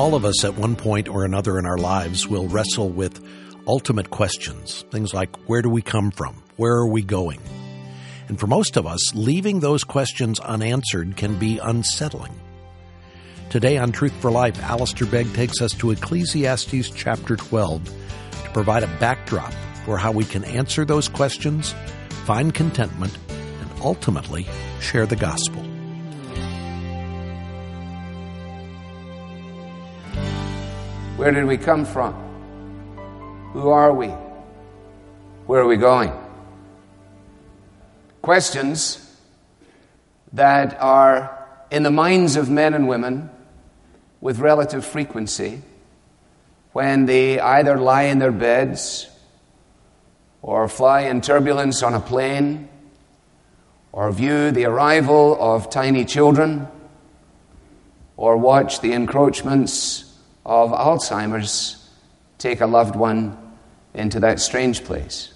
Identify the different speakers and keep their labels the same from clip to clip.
Speaker 1: All of us at one point or another in our lives will wrestle with ultimate questions. Things like, where do we come from? Where are we going? And for most of us, leaving those questions unanswered can be unsettling. Today on Truth for Life, Alistair Begg takes us to Ecclesiastes chapter 12 to provide a backdrop for how we can answer those questions, find contentment, and ultimately share the gospel.
Speaker 2: Where did we come from? Who are we? Where are we going? Questions that are in the minds of men and women with relative frequency when they either lie in their beds or fly in turbulence on a plane or view the arrival of tiny children or watch the encroachments of Alzheimer's take a loved one into that strange place.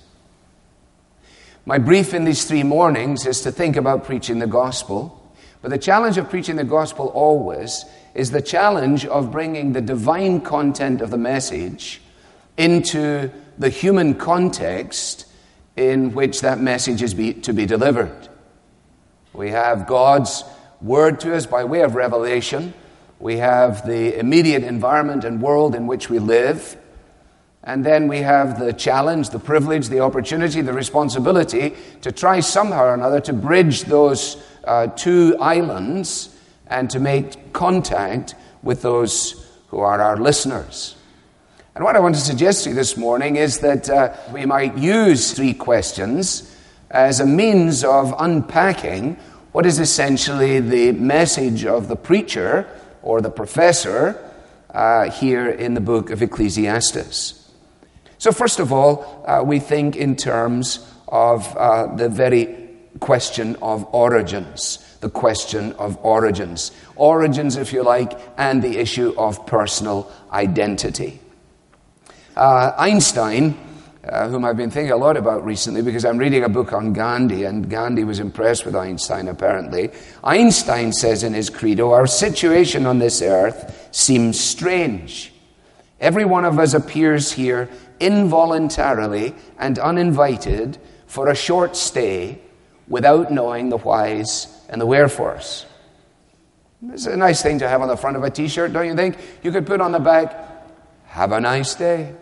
Speaker 2: My brief in these 3 mornings is to think about preaching the gospel, but the challenge of preaching the gospel always is the challenge of bringing the divine content of the message into the human context in which that message is to be delivered. We have God's word to us by way of revelation. We have the immediate environment and world in which we live. And then we have the challenge, the privilege, the opportunity, the responsibility to try somehow or another to bridge those 2 islands and to make contact with those who are our listeners. And what I want to suggest to you this morning is that we might use 3 questions as a means of unpacking what is essentially the message of the preacher or the professor here in the book of Ecclesiastes. So first of all, we think in terms of the very question of origins. The question of origins. Origins, if you like, and the issue of personal identity. Einstein, whom I've been thinking a lot about recently because I'm reading a book on Gandhi, and Gandhi was impressed with Einstein apparently. Einstein says in his credo, our situation on this earth seems strange. Every one of us appears here involuntarily and uninvited for a short stay without knowing the whys and the wherefores. It's a nice thing to have on the front of a t-shirt, don't you think? You could put on the back, have a nice day.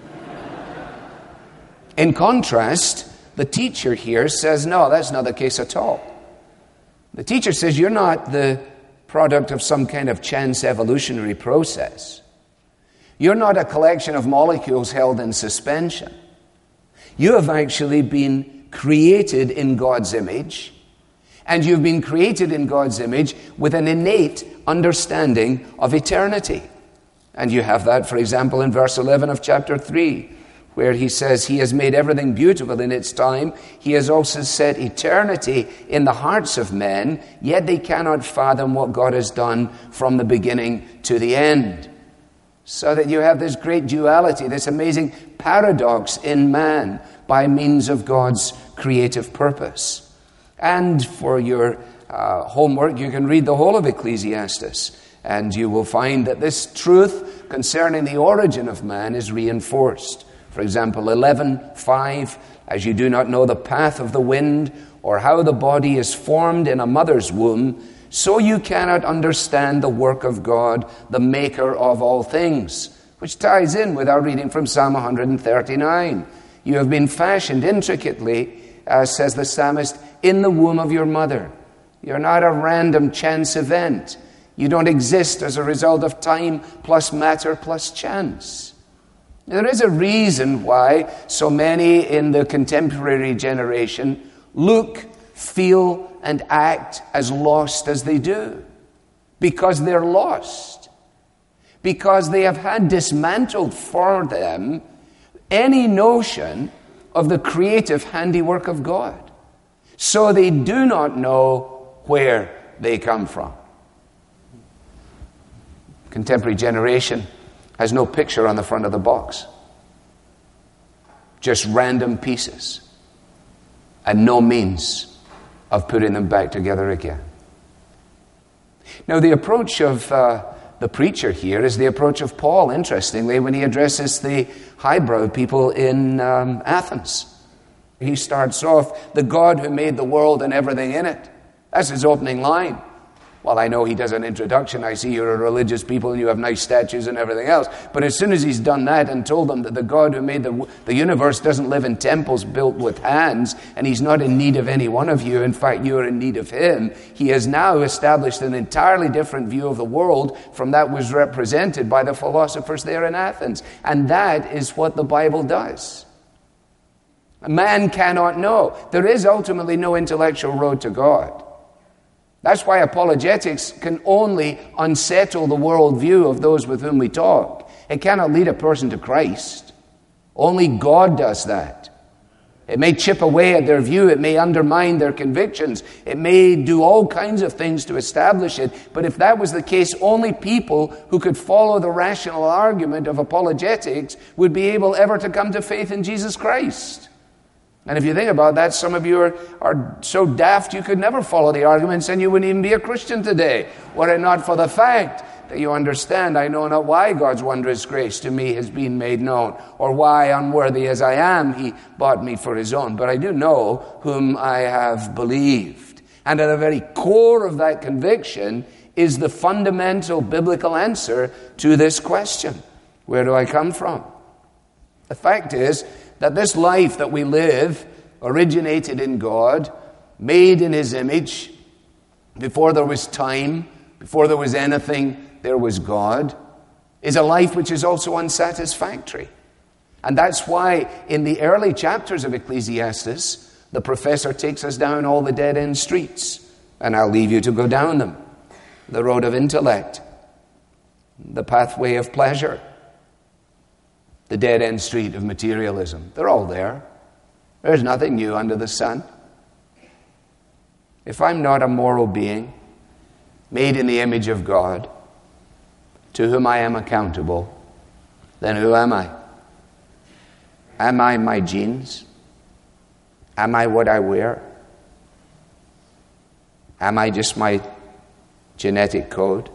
Speaker 2: In contrast, the teacher here says, no, that's not the case at all. The teacher says you're not the product of some kind of chance evolutionary process. You're not a collection of molecules held in suspension. You have actually been created in God's image, and you've been created in God's image with an innate understanding of eternity. And you have that, for example, in verse 11 of chapter 3, where he says, he has made everything beautiful in its time. He has also set eternity in the hearts of men, yet they cannot fathom what God has done from the beginning to the end. So that you have this great duality, this amazing paradox in man by means of God's creative purpose. And for your homework, you can read the whole of Ecclesiastes, and you will find that this truth concerning the origin of man is reinforced. For example, 11:5, as you do not know the path of the wind or how the body is formed in a mother's womb, so you cannot understand the work of God, the maker of all things, which ties in with our reading from Psalm 139. You have been fashioned intricately, says the psalmist, in the womb of your mother. You're not a random chance event. You don't exist as a result of time plus matter plus chance. There is a reason why so many in the contemporary generation look, feel, and act as lost as they do. Because they're lost. Because they have had dismantled for them any notion of the creative handiwork of God. So they do not know where they come from. Contemporary generation has no picture on the front of the box. Just random pieces. And no means of putting them back together again. Now, the approach of the preacher here is the approach of Paul, interestingly, when he addresses the highbrow people in Athens. He starts off, the God who made the world and everything in it. That's his opening line. Well, I know he does an introduction. I see you're a religious people and you have nice statues and everything else. But as soon as he's done that and told them that the God who made the universe doesn't live in temples built with hands, and he's not in need of any one of you, in fact, you're in need of him, he has now established an entirely different view of the world from that was represented by the philosophers there in Athens. And that is what the Bible does. A man cannot know. There is ultimately no intellectual road to God. That's why apologetics can only unsettle the worldview of those with whom we talk. It cannot lead a person to Christ. Only God does that. It may chip away at their view. It may undermine their convictions. It may do all kinds of things to establish it. But if that was the case, only people who could follow the rational argument of apologetics would be able ever to come to faith in Jesus Christ. And if you think about that, some of you are so daft you could never follow the arguments and you wouldn't even be a Christian today, were it not for the fact that you understand, I know not why God's wondrous grace to me has been made known, or why, unworthy as I am, he bought me for his own. But I do know whom I have believed. And at the very core of that conviction is the fundamental biblical answer to this question. Where do I come from? The fact is that this life that we live originated in God, made in his image. Before there was time, before there was anything, there was God, is a life which is also unsatisfactory. And that's why in the early chapters of Ecclesiastes, the professor takes us down all the dead-end streets. And I'll leave you to go down them. The road of intellect, the pathway of pleasure, the dead-end street of materialism. They're all there. There's nothing new under the sun. If I'm not a moral being, made in the image of God, to whom I am accountable, then who am I? Am I my genes? Am I what I wear? Am I just my genetic code?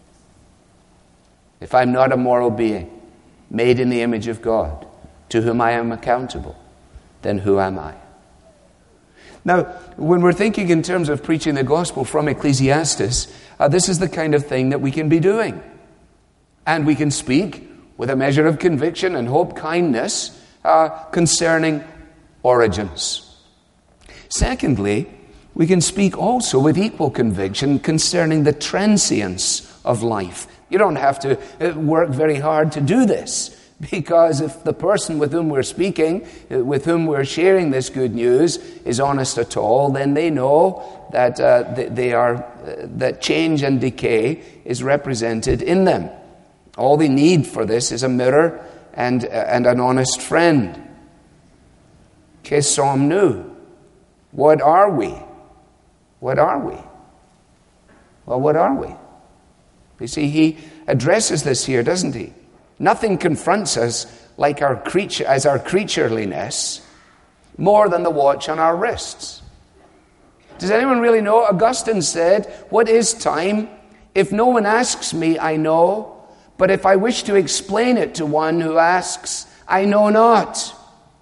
Speaker 2: If I'm not a moral being, made in the image of God, to whom I am accountable, then who am I? Now, when we're thinking in terms of preaching the gospel from Ecclesiastes, this is the kind of thing that we can be doing. And we can speak with a measure of conviction and hope, kindness, concerning origins. Secondly, we can speak also with equal conviction concerning the transience of life. You don't have to work very hard to do this, because if the person with whom we're speaking, with whom we're sharing this good news, is honest at all, then they know that that change and decay is represented in them. All they need for this is a mirror and an honest friend. Que sommes-nous? What are we? What are we? Well, what are we? You see, he addresses this here, doesn't he? Nothing confronts us like our creatureliness more than the watch on our wrists. Does anyone really know? Augustine said, "What is time? If no one asks me, I know. But if I wish to explain it to one who asks, I know not."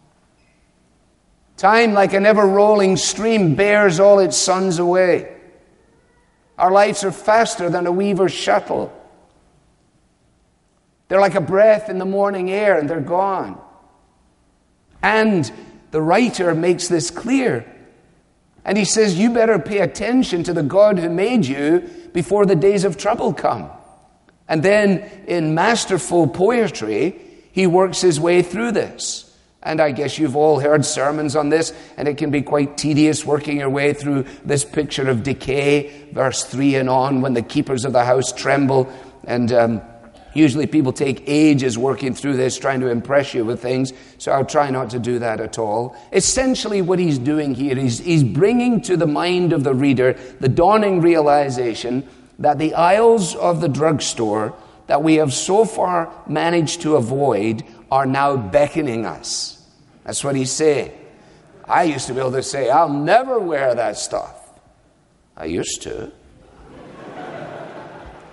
Speaker 2: Time, like an ever-rolling stream, bears all its sons away. Our lives are faster than a weaver's shuttle. They're like a breath in the morning air, and they're gone. And the writer makes this clear. And he says, you better pay attention to the God who made you before the days of trouble come. And then in masterful poetry, he works his way through this. And I guess you've all heard sermons on this, and it can be quite tedious working your way through this picture of decay, verse 3 and on, when the keepers of the house tremble. And usually people take ages working through this, trying to impress you with things, so I'll try not to do that at all. Essentially what he's doing here is he's bringing to the mind of the reader the dawning realization that the aisles of the drugstore that we have so far managed to avoid are now beckoning us. That's what he's saying. I used to be able to say, I'll never wear that stuff. I used to.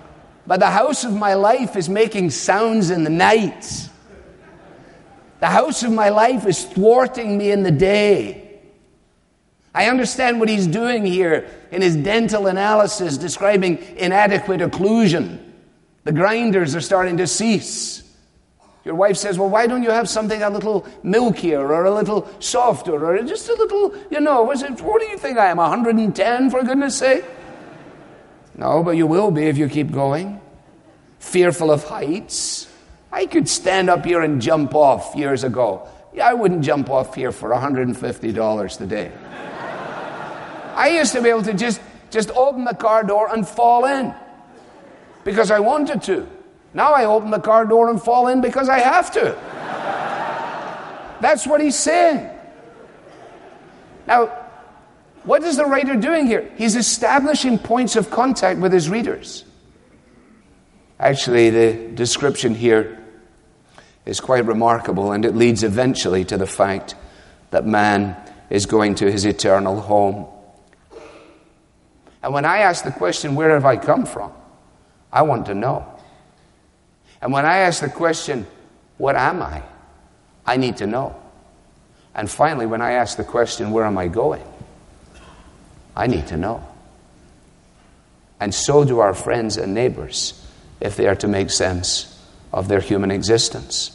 Speaker 2: But the house of my life is making sounds in the night. The house of my life is thwarting me in the day. I understand what he's doing here in his dental analysis, describing inadequate occlusion. The grinders are starting to cease. Your wife says, well, why don't you have something a little milkier or a little softer or just a little, what do you think I am, 110 for goodness sake? No, but you will be if you keep going. Fearful of heights. I could stand up here and jump off years ago. Yeah, I wouldn't jump off here for $150 today. I used to be able to just open the car door and fall in because I wanted to. Now I open the car door and fall in because I have to. That's what he's saying. Now, what is the writer doing here? He's establishing points of contact with his readers. Actually, the description here is quite remarkable, and it leads eventually to the fact that man is going to his eternal home. And when I ask the question, where have I come from? I want to know. And when I ask the question, what am I? I need to know. And finally, when I ask the question, where am I going? I need to know. And so do our friends and neighbors, if they are to make sense of their human existence.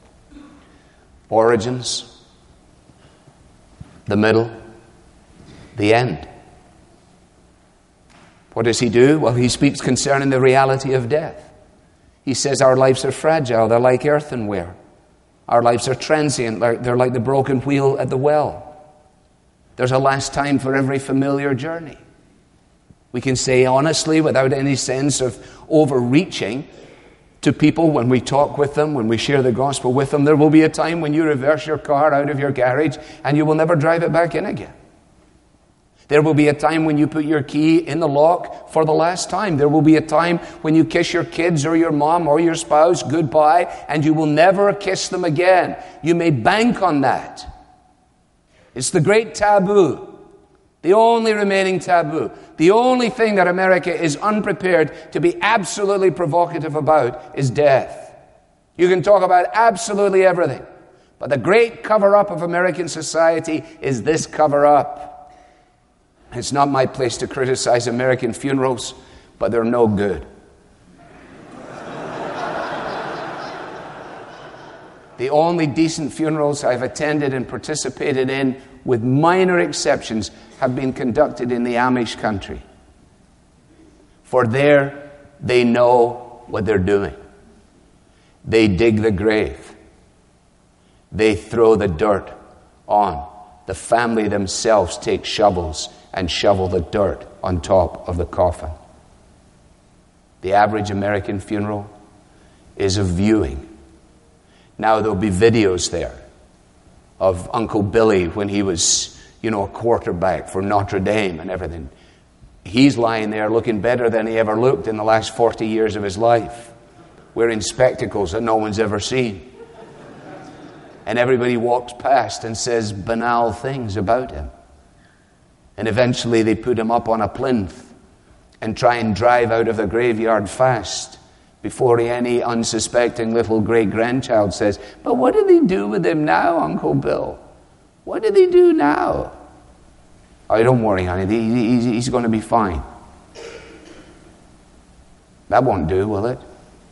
Speaker 2: Origins, the middle, the end. What does he do? Well, he speaks concerning the reality of death. He says our lives are fragile, they're like earthenware. Our lives are transient, they're like the broken wheel at the well. There's a last time for every familiar journey. We can say honestly, without any sense of overreaching, to people when we talk with them, when we share the gospel with them, there will be a time when you reverse your car out of your garage and you will never drive it back in again. There will be a time when you put your key in the lock for the last time. There will be a time when you kiss your kids or your mom or your spouse goodbye and you will never kiss them again. You may bank on that. It's the great taboo. The only remaining taboo. The only thing that America is unprepared to be absolutely provocative about is death. You can talk about absolutely everything. But the great cover-up of American society is this cover-up. It's not my place to criticize American funerals, but they're no good. The only decent funerals I've attended and participated in, with minor exceptions, have been conducted in the Amish country. For there, they know what they're doing. They dig the grave. They throw the dirt on. The family themselves take shovels and shovel the dirt on top of the coffin. The average American funeral is a viewing. Now there'll be videos there of Uncle Billy when he was, a quarterback for Notre Dame and everything. He's lying there looking better than he ever looked in the last 40 years of his life, wearing spectacles that no one's ever seen. And everybody walks past and says banal things about him. And eventually they put him up on a plinth and try and drive out of the graveyard fast before any unsuspecting little great-grandchild says, but what do they do with him now, Uncle Bill? What do they do now? Oh, don't worry, honey. He's going to be fine. That won't do, will it?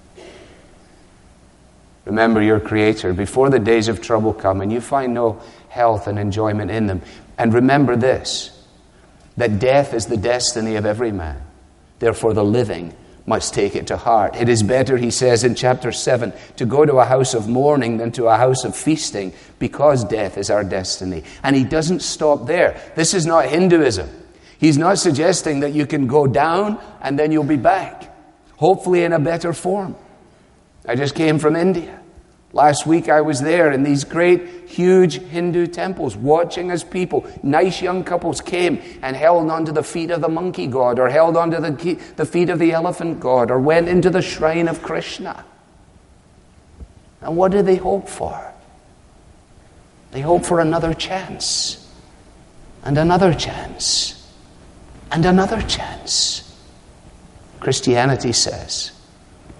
Speaker 2: Remember your Creator before the days of trouble come and you find no health and enjoyment in them. And remember this, that death is the destiny of every man. Therefore the living must take it to heart. It is better, he says in chapter 7, to go to a house of mourning than to a house of feasting, because death is our destiny. And he doesn't stop there. This is not Hinduism. He's not suggesting that you can go down and then you'll be back, hopefully in a better form. I just came from India. Last week I was there in these great, huge Hindu temples, watching as people, nice young couples, came and held onto the feet of the monkey god, or held onto the feet of the elephant god, or went into the shrine of Krishna. And what do they hope for? They hope for another chance, and another chance, and another chance. Christianity says,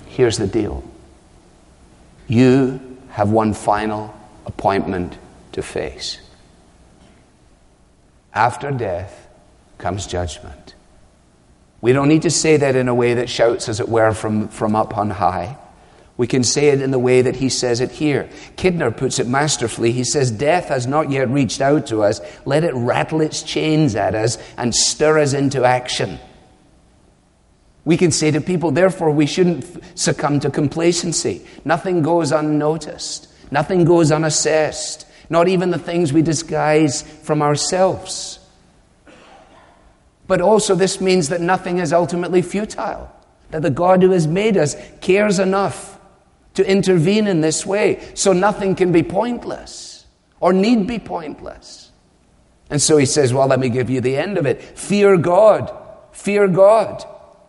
Speaker 2: here's the deal. You have one final appointment to face. After death comes judgment. We don't need to say that in a way that shouts, as it were, from up on high. We can say it in the way that he says it here. Kidner puts it masterfully. He says, death has not yet reached out to us. Let it rattle its chains at us and stir us into action. We can say to people, therefore, we shouldn't succumb to complacency. Nothing goes unnoticed. Nothing goes unassessed. Not even the things we disguise from ourselves. But also this means that nothing is ultimately futile. That the God who has made us cares enough to intervene in this way. So nothing can be pointless or need be pointless. And so he says, well, let me give you the end of it. Fear God. Fear God.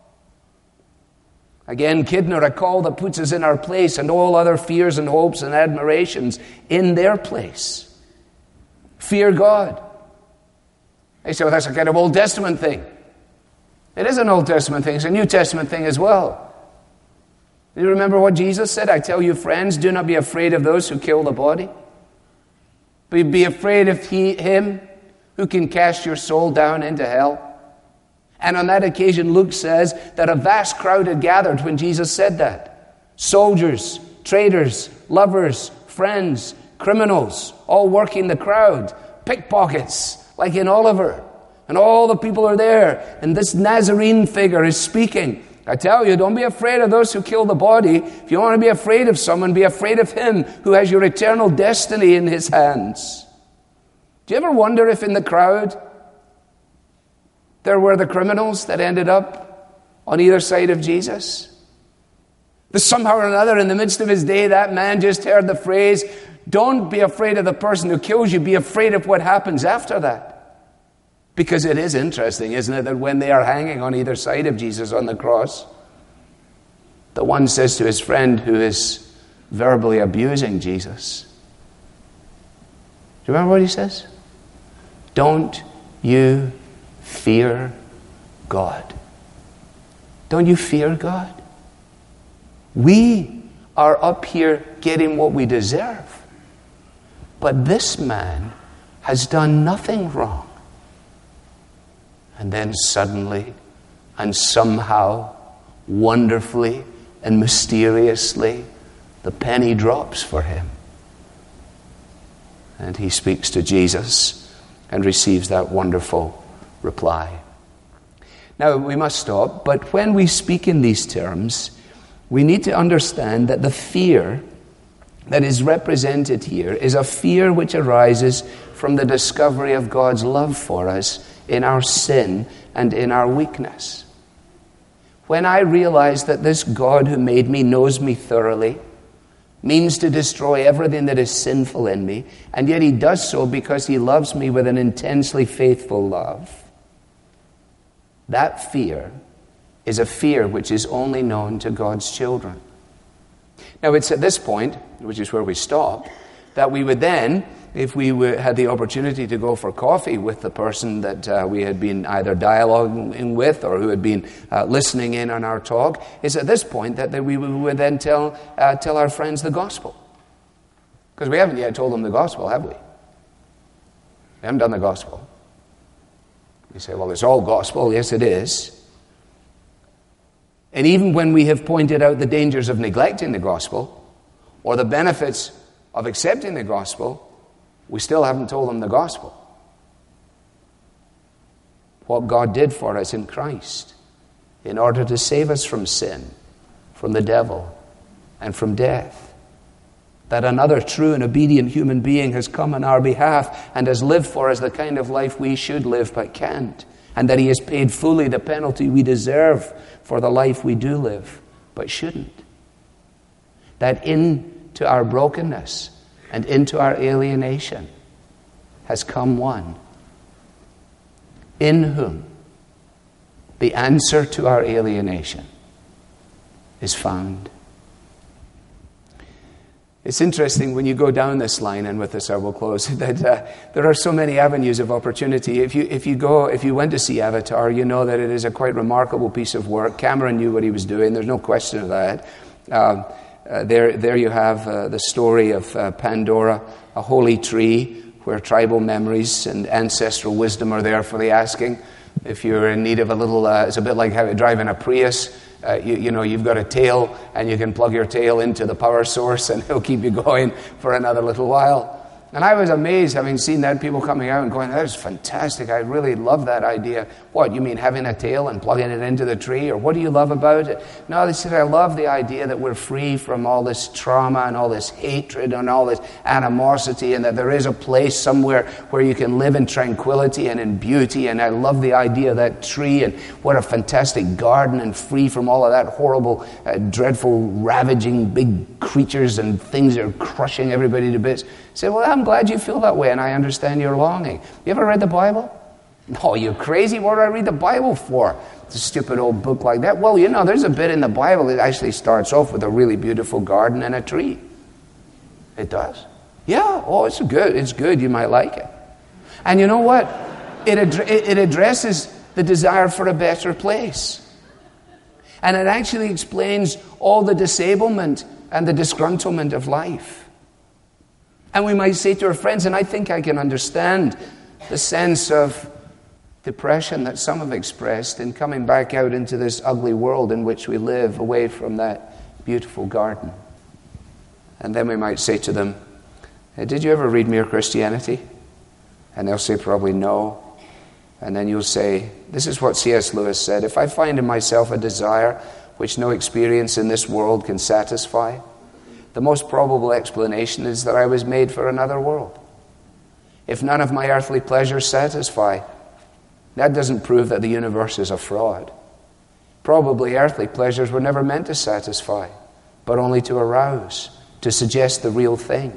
Speaker 2: Again, Kidner, a call that puts us in our place and all other fears and hopes and admirations in their place. Fear God. They say, well, that's a kind of Old Testament thing. It is an Old Testament thing. It's a New Testament thing as well. Do you remember what Jesus said? I tell you, friends, do not be afraid of those who kill the body. But be afraid of him who can cast your soul down into hell. And on that occasion, Luke says that a vast crowd had gathered when Jesus said that. Soldiers, traders, lovers, friends, criminals, all working the crowd. Pickpockets, like in Oliver. And all the people are there. And this Nazarene figure is speaking. I tell you, don't be afraid of those who kill the body. If you want to be afraid of someone, be afraid of him who has your eternal destiny in his hands. Do you ever wonder if in the crowd there were the criminals that ended up on either side of Jesus? That somehow or another, in the midst of his day, that man just heard the phrase, don't be afraid of the person who kills you, be afraid of what happens after that. Because it is interesting, isn't it, that when they are hanging on either side of Jesus on the cross, the one says to his friend who is verbally abusing Jesus, do you remember what he says? Don't you fear God? Don't you fear God? We are up here getting what we deserve. But this man has done nothing wrong. And then suddenly and somehow, wonderfully and mysteriously, the penny drops for him. And he speaks to Jesus and receives that wonderful reply. Now, we must stop, but when we speak in these terms, we need to understand that the fear that is represented here is a fear which arises from the discovery of God's love for us in our sin and in our weakness. When I realize that this God who made me knows me thoroughly, means to destroy everything that is sinful in me, and yet he does so because he loves me with an intensely faithful love, that fear is a fear which is only known to God's children. Now, it's at this point, which is where we stop, that we would then, if we had the opportunity to go for coffee with the person that we had been either dialoguing with or who had been listening in on our talk, it's at this point that we would then tell our friends the gospel. Because we haven't yet told them the gospel, have we? We haven't done the gospel. You say, well, it's all gospel. Yes, it is. And even when we have pointed out the dangers of neglecting the gospel or the benefits of accepting the gospel, we still haven't told them the gospel. What God did for us in Christ in order to save us from sin, from the devil, and from death. That another true and obedient human being has come on our behalf and has lived for us the kind of life we should live but can't. And that he has paid fully the penalty we deserve for the life we do live but shouldn't. That into our brokenness and into our alienation has come one in whom the answer to our alienation is found. It's interesting when you go down this line, and with this I will close, that there are so many avenues of opportunity. If you went to see Avatar, you know that it is a quite remarkable piece of work. Cameron knew what he was doing, there's no question of that. There you have the story of Pandora, a holy tree where tribal memories and ancestral wisdom are there for the asking. If you're in need of a little, it's a bit like driving a Prius. You've got a tail, and you can plug your tail into the power source, and it'll keep you going for another little while. And I was amazed, having seen that, people coming out and going, that is fantastic, I really love that idea. What, you mean having a tail and plugging it into the tree? Or what do you love about it? No, they said, I love the idea that we're free from all this trauma and all this hatred and all this animosity, and that there is a place somewhere where you can live in tranquility and in beauty. And I love the idea of that tree, and what a fantastic garden, and free from all of that horrible, dreadful, ravaging big creatures and things that are crushing everybody to bits. I said, well, I'm glad you feel that way, and I understand your longing. You ever read the Bible? No, you're crazy. What do I read the Bible for? It's a stupid old book like that. Well, there's a bit in the Bible that actually starts off with a really beautiful garden and a tree. It does. Yeah, it's good. It's good. You might like it. And you know what? It addresses the desire for a better place. And it actually explains all the disablement and the disgruntlement of life. And we might say to our friends, and I think I can understand the sense of depression that some have expressed in coming back out into this ugly world in which we live, away from that beautiful garden. And then we might say to them, did you ever read Mere Christianity? And they'll say probably no. And then you'll say, this is what C.S. Lewis said, if I find in myself a desire which no experience in this world can satisfy, the most probable explanation is that I was made for another world. If none of my earthly pleasures satisfy, that doesn't prove that the universe is a fraud. Probably earthly pleasures were never meant to satisfy, but only to arouse, to suggest the real thing.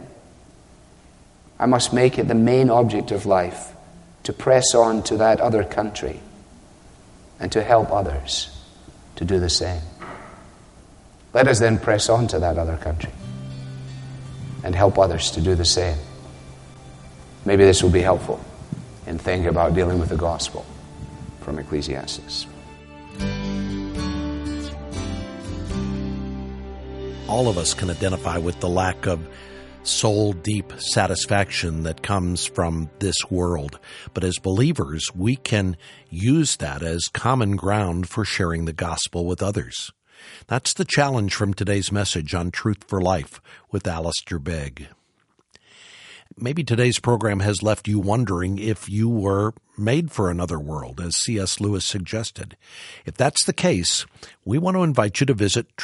Speaker 2: I must make it the main object of life to press on to that other country and to help others to do the same. Let us then press on to that other country and help others to do the same. Maybe this will be helpful in thinking about dealing with the gospel from Ecclesiastes.
Speaker 1: All of us can identify with the lack of soul-deep satisfaction that comes from this world. But as believers, we can use that as common ground for sharing the gospel with others. That's the challenge from today's message on Truth for Life with Alistair Begg. Maybe today's program has left you wondering if you were made for another world, as C.S. Lewis suggested. If that's the case, we want to invite you to visit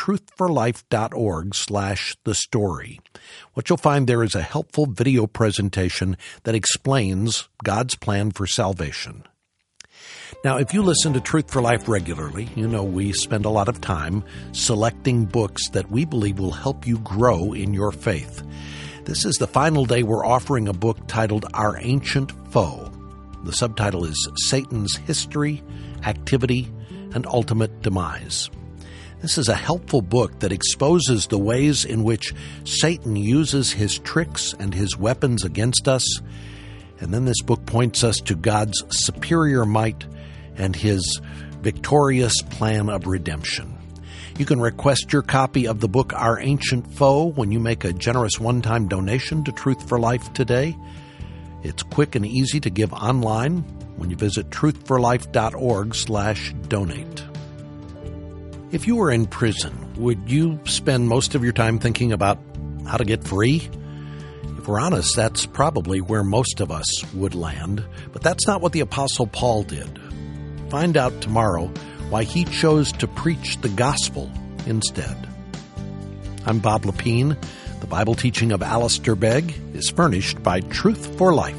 Speaker 1: truthforlife.org/thestory. What you'll find there is a helpful video presentation that explains God's plan for salvation. Now, if you listen to Truth for Life regularly, you know we spend a lot of time selecting books that we believe will help you grow in your faith. This is the final day we're offering a book titled Our Ancient Foe. The subtitle is Satan's History, Activity, and Ultimate Demise. This is a helpful book that exposes the ways in which Satan uses his tricks and his weapons against us. And then this book points us to God's superior might and his victorious plan of redemption. You can request your copy of the book Our Ancient Foe when you make a generous one-time donation to Truth for Life today. It's quick and easy to give online when you visit truthforlife.org/donate. If you were in prison, would you spend most of your time thinking about how to get free? If we're honest, that's probably where most of us would land. But that's not what the Apostle Paul did. Find out tomorrow why he chose to preach the gospel instead. I'm Bob Lepine. The Bible teaching of Alistair Begg is furnished by Truth for Life,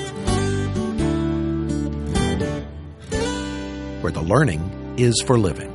Speaker 1: where the learning is for living.